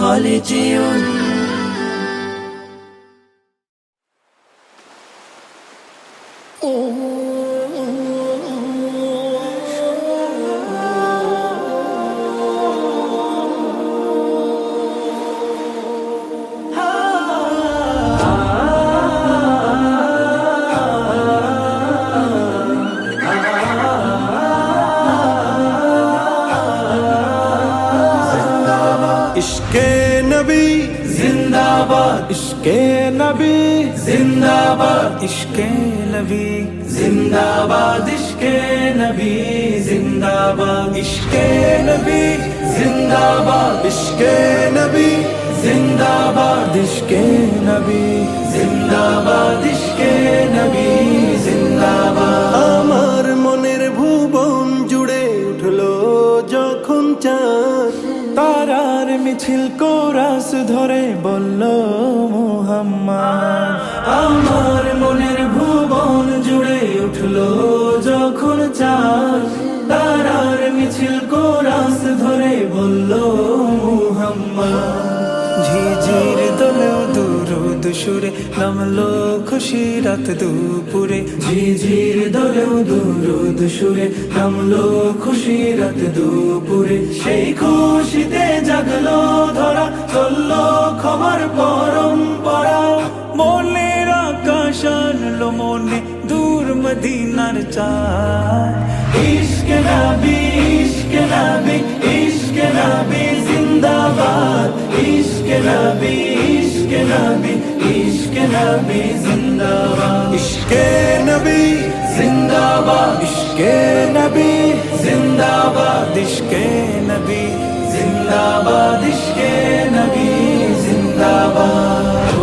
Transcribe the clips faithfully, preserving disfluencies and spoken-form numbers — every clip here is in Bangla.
خالدون इश्के नबी जिंदाबाद इश्के नबी जिंदाबाद इश्के नबी जिंदाबाद इश्के नबी जिंदाबाद इश्के नबी जिंदाबाद इश्के नबी जिंदाबाद इश्के नबी जिंदाबाद इश्के नबी जिंदाबाद আমার মনের ভুবন জুড়ে উঠলো যখন চাঁদ তারার মিছিল কোরাস ধরে বলল মুহাম্মদ আমার মনের ভুবন জুড়ে উঠলো যখন চাঁদ তারার মিছিল কোরাস ধরে বলল মুহাম্মদ ঝিঝির দোলেও দুরুদ সুরে নামলো খুশি রাত দুপুরে ঝিঝির দোলেও দুরুদ সুরে নামলো খুশি রাত দুপুরে সেই খুশিতে জাগলো ধরা চললো খবর পরম্পরা মনের আকাশ আনলো মনে দূর মদিনার চাঁদ ইশকে নবী ইশকে নবী ইশকে নবী জিন্দাবাদ ইশকে নবী ইশকে নবী ইশকে নবী জিন্দাবাদ ইশকে নবী জিন্দাবাদ ইশকে নবী জিন্দাবাদ ইশকে নবী জিন্দাবাদ ইশকে নবী জিন্দাবাদ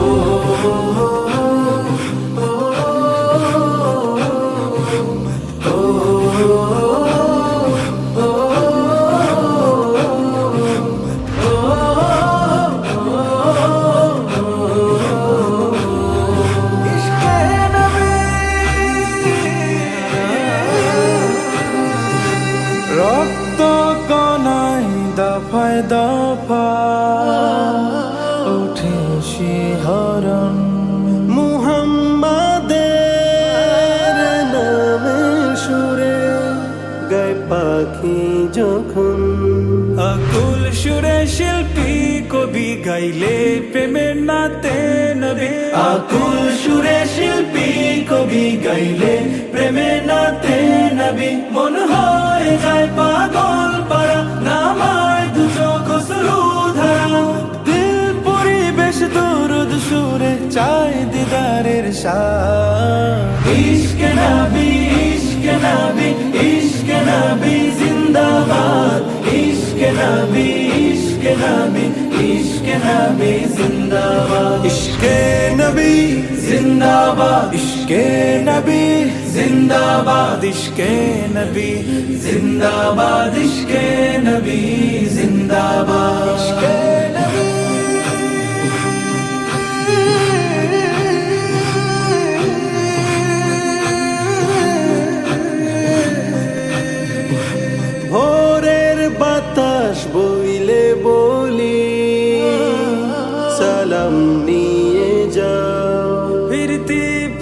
রক্ত কণায় দফায় দফা ওঠে শিহরণ মুহাম্মাদের নামে সুরে গায় পাখি যখন আকুল সুরে শিল্পী কবি গাইলে প্রেমের নাতে নবী আকুল সুরে শিল্পী কবি গাইলে প্রেমে নাতে নবী মন হয়ে যায় পাগল পারা নামায় দু চোখ শুরু ধারা দিল পরিবেশ দরুদ সুরে চায় দিদারের শাহ ইশকে নবী ইশকে নবী ইশকে নবী জিন্দাবাদ ইশকে নবী ইশকে নবী ইশকে নবী জিন্দাবাদ ইশকে নবী জিন্দাবাদ ইশকে নবী জিন্দাবাদ ইশকে নবী জিন্দাবাদ ইশকে নবী জিন্দাবাদ ইশকে নবী ভোরের বাতাস বইলে বলি সালাম নিয়ে যাও ফিরতি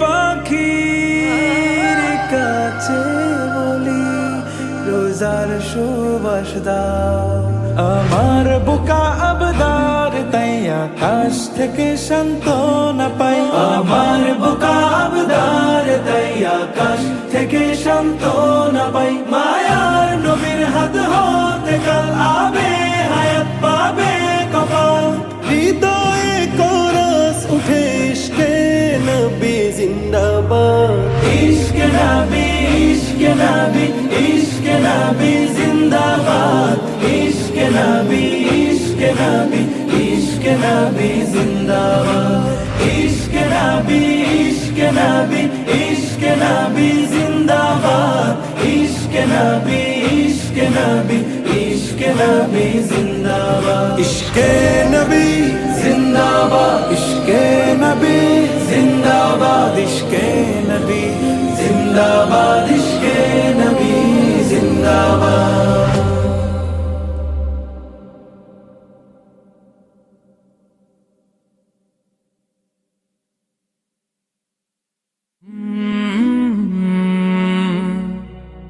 পাখির কাছে বলি রোজার সুবাস দাও আমার বুকা আবদার তাই আকাশ থেকে সান্ত্বনা পাই আমার বুকা আবদার তাই আকাশ থেকে সান্ত্বনা পাই মায়ার নবীর হাত হতে কাল আবে হায়াত পাবে কপাল হৃদয়ে কোরাস উঠে ইশকে নবী জিন্দাবাদ ইশকে নবী ইশকে নবী ইশকে নবী জিন্দাবাদ ইশকে নবী ইশকে নবী ইশকে নবী জিন্দাবাদ ইশকে নবী ইশকে নবী ইশকে নবী জিন্দাবাদ ইশকে নবী ইশকে নবী ইশকে নবী জিন্দাবাদ ইশকে নবী জিন্দাবাদ ইশকে নবী জিন্দাবাদ ইশকে নবী জিন্দাবাদ ইশকে নবী জিন্দাবাদ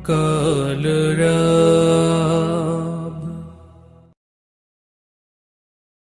কা